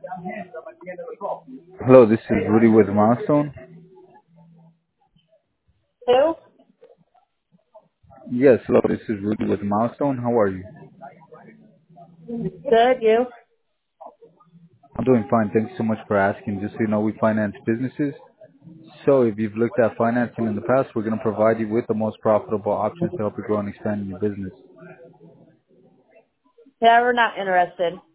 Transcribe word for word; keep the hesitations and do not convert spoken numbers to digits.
Hello, this is Rudy with Milestone. Who? Yes, hello, this is Rudy with Milestone. How are you? Good, you? I'm doing fine. Thanks so much for asking. Just so you know, we finance businesses. So if you've looked at financing in the past, we're going to provide you with the most profitable options to help you grow and expand your business. Yeah, we're not interested.